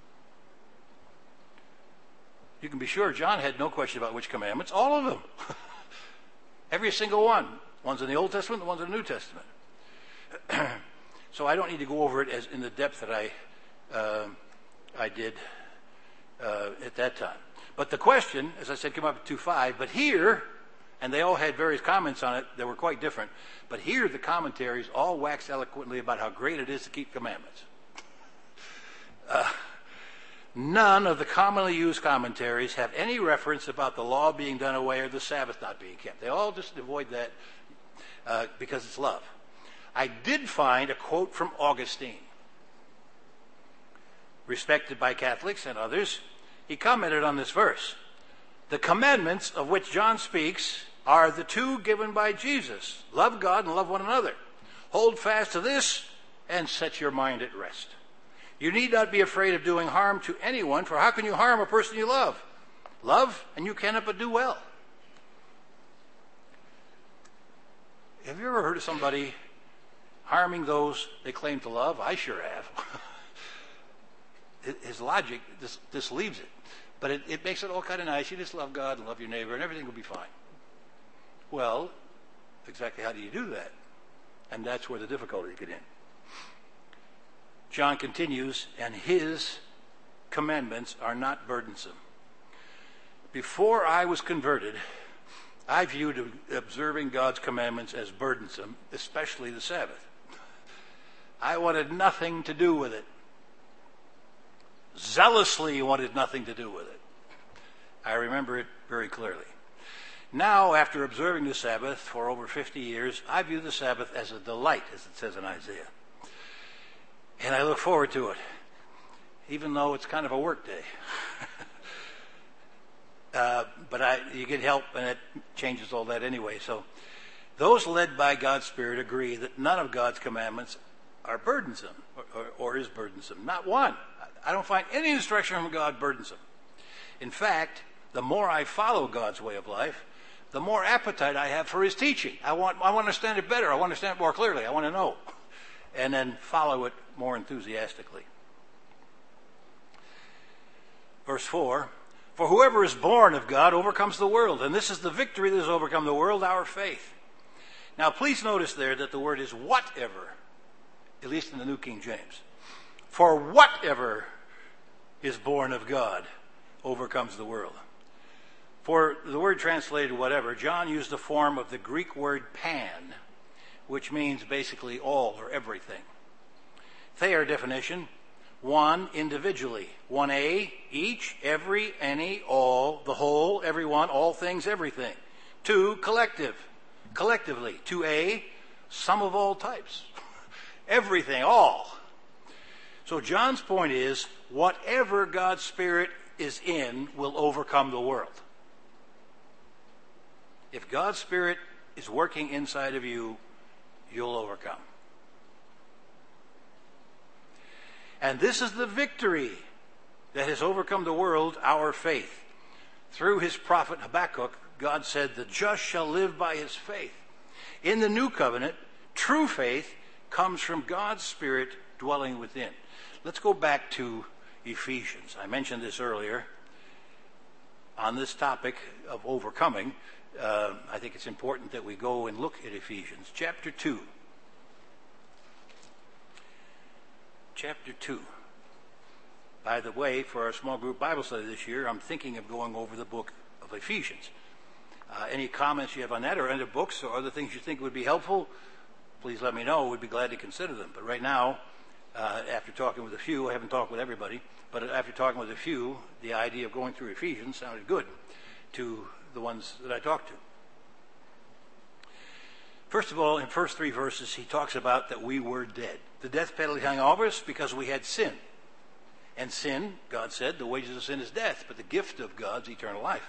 You can be sure John had no question about which commandments, all of them. Every single one. One's in the Old Testament, the one's in the New Testament. So I don't need to go over it as in the depth that I uh, I did uh, at that time. But the question, as I said, came up at two five, but here, and they all had various comments on it that were quite different, but here the commentaries all wax eloquently about how great it is to keep commandments. Uh, none of the commonly used commentaries have any reference about the law being done away or the Sabbath not being kept. They all just avoid that uh, because it's love. I did find a quote from Augustine, respected by Catholics and others. He commented on this verse. The commandments of which John speaks are the two given by Jesus. Love God and love one another. Hold fast to this and set your mind at rest. You need not be afraid of doing harm to anyone, for how can you harm a person you love? Love, and you cannot but do well. Have you ever heard of somebody harming those they claim to love? I sure have. His logic, this, this leaves it. but it, it makes it all kind of nice. You just love God and love your neighbor, and everything will be fine. Well, exactly how do you do that? And that's where the difficulties get in. John continues, and his commandments are not burdensome. Before I was converted, I viewed observing God's commandments as burdensome, especially the Sabbath. I wanted nothing to do with it. Zealously wanted nothing to do with it. I remember it very clearly. Now, after observing the Sabbath for over fifty years, I view the Sabbath as a delight, as it says in Isaiah. And I look forward to it, even though it's kind of a work day. uh, but I, you get help, and it changes all that anyway. So those led by God's Spirit agree that none of God's commandments are burdensome, or, or, or is burdensome. Not one. I don't find any instruction from God burdensome. In fact, the more I follow God's way of life, the more appetite I have for his teaching. I want, I want to understand it better. I want to understand it more clearly. I want to know. And then follow it more enthusiastically. Verse four, for whoever is born of God overcomes the world, and this is the victory that has overcome the world, our faith. Now, please notice there that the word is whatever, at least in the New King James. For whatever is born of God overcomes the world. For the word translated whatever, John used the form of the Greek word pan, which means basically all or everything. Thayer definition, one individually. One A, each, every, any, all, the whole, everyone, all things, everything. Two, collective, collectively. Two A, some of all types. Everything, all. So John's point is, whatever God's Spirit is in will overcome the world. If God's Spirit is working inside of you, you'll overcome. And this is the victory that has overcome the world, our faith. Through his prophet Habakkuk, God said, the just shall live by his faith. In the new covenant, true faith comes from God's Spirit dwelling within. Let's go back to Ephesians. I mentioned this earlier. On this topic of overcoming, uh, I think it's important that we go and look at Ephesians chapter two. Chapter two. By the way, for our small group Bible study this year, I'm thinking of going over the book of Ephesians. Uh, any comments you have on that, or other books or other things you think would be helpful, please let me know. We'd be glad to consider them. But right now, uh, after talking with a few, I haven't talked with everybody, but after talking with a few, the idea of going through Ephesians sounded good to the ones that I talked to. First of all, in first three verses, he talks about that we were dead. The death penalty hung over us because we had sin. And sin, God said, the wages of sin is death, but the gift of God's eternal life.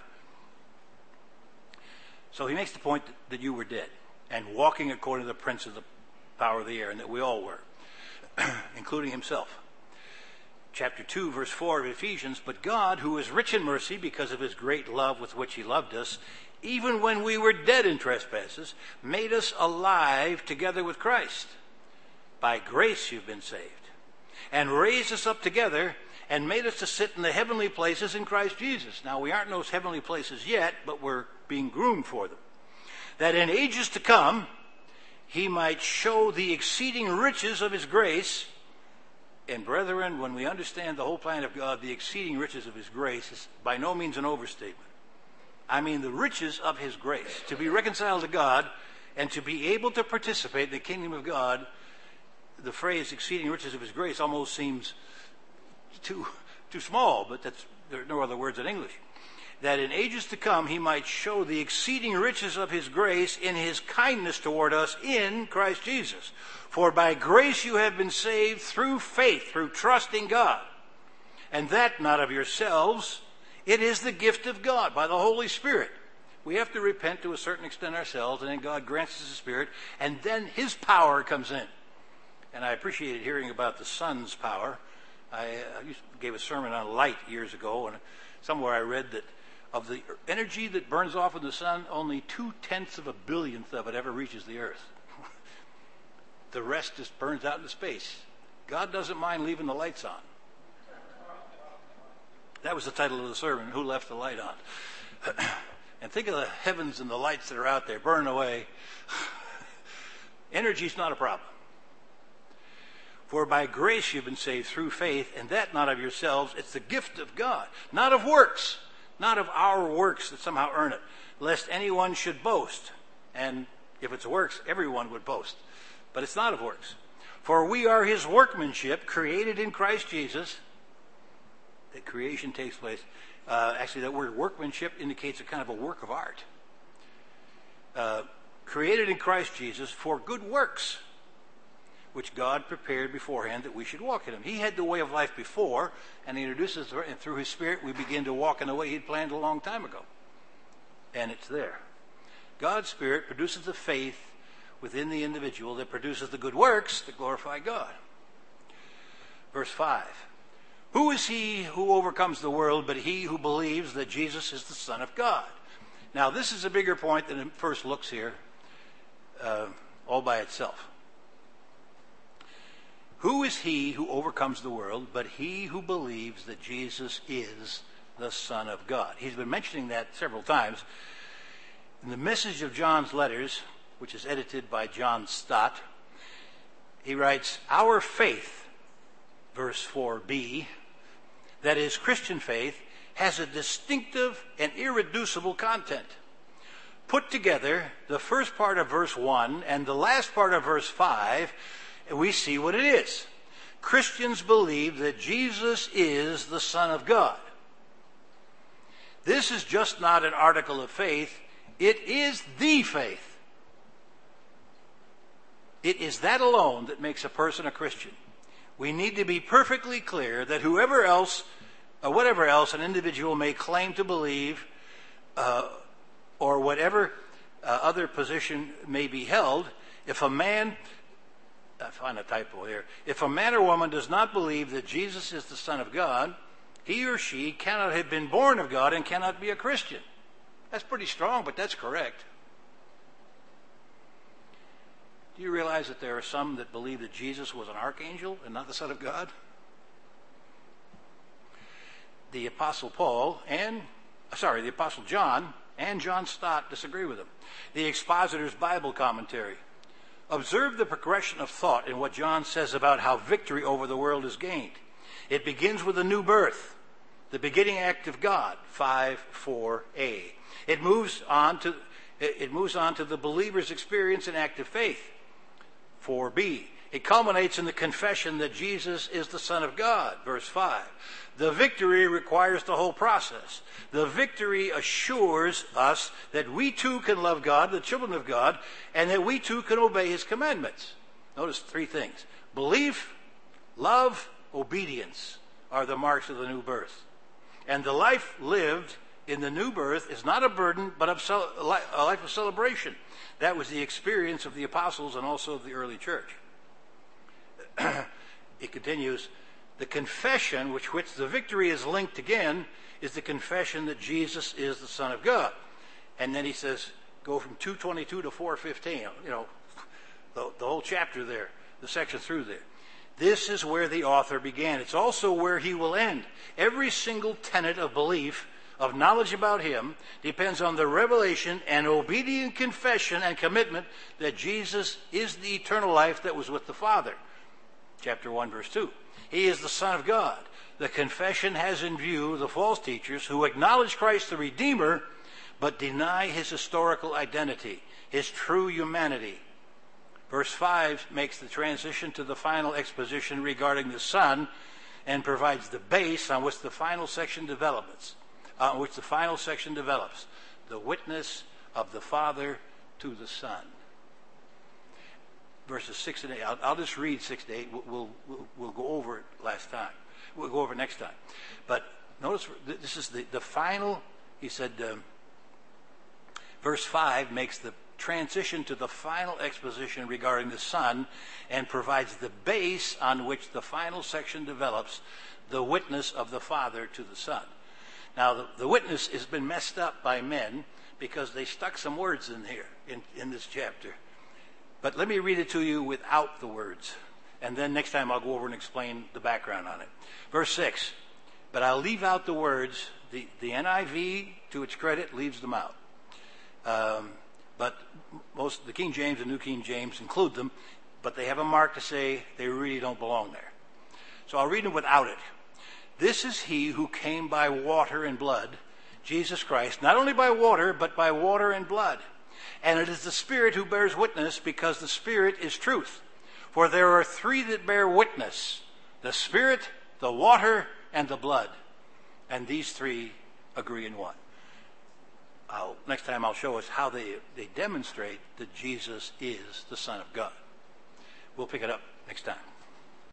So he makes the point that you were dead and walking according to the prince of the power of the air, and that we all were, including himself. Chapter two, verse four of Ephesians, but God, who is rich in mercy because of his great love with which he loved us, even when we were dead in trespasses, made us alive together with Christ. By grace you've been saved. And raised us up together and made us to sit in the heavenly places in Christ Jesus. Now, we aren't in those heavenly places yet, but we're being groomed for them. That in ages to come, he might show the exceeding riches of his grace. And brethren, when we understand the whole plan of God, the exceeding riches of his grace is by no means an overstatement. I mean the riches of his grace. To be reconciled to God and to be able to participate in the kingdom of God, the phrase exceeding riches of his grace almost seems too too small, but that's, there are no other words in English. That in ages to come he might show the exceeding riches of his grace in his kindness toward us in Christ Jesus. For by grace you have been saved through faith, through trusting God. And that not of yourselves, it is the gift of God by the Holy Spirit. We have to repent to a certain extent ourselves, and then God grants us the Spirit, and then his power comes in. And I appreciated hearing about the sun's power. I uh, used, gave a sermon on light years ago, and somewhere I read that of the energy that burns off in the sun, only two-tenths of a billionth of it ever reaches the earth. The rest just burns out into space. God doesn't mind leaving the lights on. That was the title of the sermon, Who Left the Light On? And think of the heavens and the lights that are out there burning away. Energy's not a problem. For by grace you've been saved through faith, and that not of yourselves. It's the gift of God, not of works, not of our works that somehow earn it, lest anyone should boast. And if it's works, everyone would boast. But it's not of works. For we are his workmanship, created in Christ Jesus. That creation takes place. Uh, actually, that word workmanship indicates a kind of a work of art. Uh, created in Christ Jesus for good works, which God prepared beforehand that we should walk in them. He had the way of life before, and he introduces us, and through his Spirit we begin to walk in the way he'd planned a long time ago. And it's there. God's Spirit produces the faith within the individual that produces the good works that glorify God. Verse five. Who is he who overcomes the world but he who believes that Jesus is the Son of God? Now, this is a bigger point than it first looks here, uh, all by itself. Who is he who overcomes the world but he who believes that Jesus is the Son of God? He's been mentioning that several times. In the message of John's letters, which is edited by John Stott, he writes, our faith, verse four b, that is Christian faith, has a distinctive and irreducible content. Put together, the first part of verse one and the last part of verse five, we see what it is. Christians believe that Jesus is the Son of God. This is just not an article of faith. It is the faith. It is that alone that makes a person a Christian. We need to be perfectly clear that whoever else, or whatever else an individual may claim to believe, uh, or whatever uh, other position may be held, if a man, I find a typo here, if a man or woman does not believe that Jesus is the Son of God, he or she cannot have been born of God and cannot be a Christian. That's pretty strong, but that's correct. Do you realize that there are some that believe that Jesus was an archangel and not the Son of God? The Apostle Paul and, sorry, the Apostle John and John Stott disagree with him. The Expositor's Bible Commentary. Observe the progression of thought in what John says about how victory over the world is gained. It begins with a new birth, the beginning act of God, five four a. It moves on to it moves on to the believer's experience in active faith, four b. It culminates in the confession that Jesus is the Son of God, verse five. The victory requires the whole process. The victory assures us that we too can love God, the children of God, and that we too can obey his commandments. Notice three things. Belief, love, obedience are the marks of the new birth. And the life lived in the new birth is not a burden, but of cel- a life of celebration. That was the experience of the apostles and also of the early church. It continues, the confession which which the victory is linked again is the confession that Jesus is the Son of God. And then he says, go from two twenty-two to four fifteen, you know, the, the whole chapter there, the section through there. This is where the author began. It's also where he will end. Every single tenet of belief, of knowledge about him, depends on the revelation and obedient confession and commitment that Jesus is the eternal life that was with the Father. Chapter one, verse two. He is the Son of God. The confession has in view the false teachers who acknowledge Christ the Redeemer, but deny his historical identity, his true humanity. Verse five makes the transition to the final exposition regarding the Son and provides the base on which the final section develops. Uh, on which the final section develops. The witness of the Father to the Son. Verses six and eight. I'll, I'll just read six to eight. We'll, we'll, we'll go over it last time. We'll go over it next time. But notice this is the, the final, he said, um, verse five makes the transition to the final exposition regarding the Son and provides the base on which the final section develops, the witness of the Father to the Son. Now, the, the witness has been messed up by men because they stuck some words in here, in, in this chapter. But let me read it to you without the words. And then next time I'll go over and explain the background on it. Verse six. But I'll leave out the words. The, the N I V, to its credit, leaves them out. Um, but most the King James and New King James include them, but they have a mark to say they really don't belong there. So I'll read them without it. This is he who came by water and blood, Jesus Christ, not only by water, but by water and blood. And it is the Spirit who bears witness, because the Spirit is truth. For there are three that bear witness, the Spirit, the water, and the blood. And these three agree in one. I'll, next time I'll show us how they, they demonstrate that Jesus is the Son of God. We'll pick it up next time.